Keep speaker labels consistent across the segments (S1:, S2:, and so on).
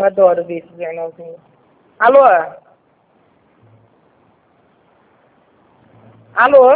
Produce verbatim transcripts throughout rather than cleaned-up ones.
S1: Eu adoro ver esse jornalzinho. Alô? Alô?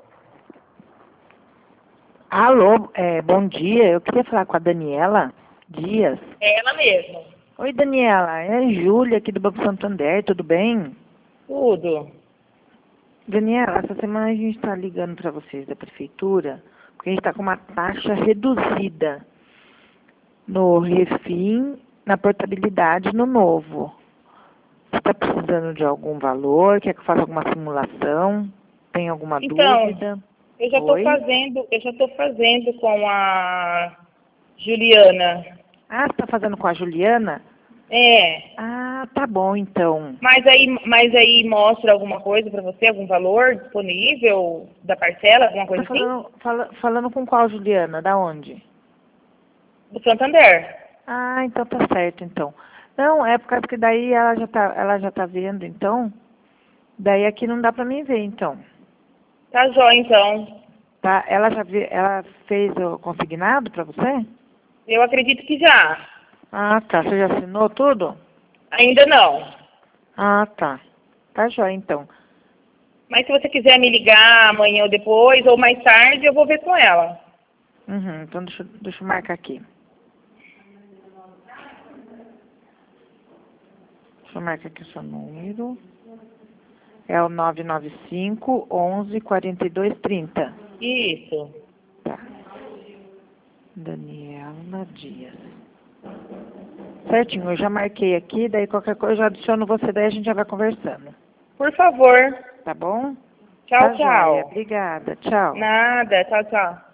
S2: Alô, é, bom dia. Eu queria falar com a Daniela Dias.
S1: É ela mesma.
S2: Oi, Daniela. É a Júlia aqui do Banco Santander. Tudo bem?
S1: Tudo.
S2: Daniela, essa semana a gente está ligando para vocês da prefeitura porque a gente está com uma taxa reduzida no Refim, na portabilidade no novo. Você está precisando de algum valor? Quer que eu faça alguma simulação? Tem alguma
S1: Então,
S2: dúvida?
S1: eu já estou
S2: Oi?
S1: fazendo, eu já estou fazendo com a Juliana.
S2: Ah, você está fazendo com a Juliana?
S1: É.
S2: Ah, tá bom então.
S1: Mas aí, mas aí mostra alguma coisa para você, algum valor disponível da parcela, alguma
S2: Tá
S1: coisa assim?
S2: falando, fala, falando com qual Juliana? Da onde?
S1: Do Santander.
S2: Ah, então tá certo então. Não, é por causa que daí ela já tá, ela já tá vendo, então. Daí aqui não dá pra mim ver, então.
S1: Tá jóia, então.
S2: Tá? Ela já vi, ela fez o consignado pra você?
S1: Eu acredito que já.
S2: Ah, tá. Você já assinou tudo?
S1: Ainda não.
S2: Ah, tá. Tá jóia, então.
S1: Mas se você quiser me ligar amanhã ou depois, ou mais tarde, eu vou ver com ela.
S2: Uhum, então deixa, eu- deixa eu marcar aqui. Deixa eu marcar aqui o seu número. É o nove nove cinco, onze, quarenta e dois, trinta.
S1: Isso.
S2: Tá. Daniela Dias. Certinho, eu já marquei aqui, daí qualquer coisa eu já adiciono você, daí a gente já vai conversando.
S1: Por favor.
S2: Tá bom?
S1: Tchau,
S2: Tá joia.
S1: tchau.
S2: Obrigada. Tchau.
S1: Nada. Tchau, tchau.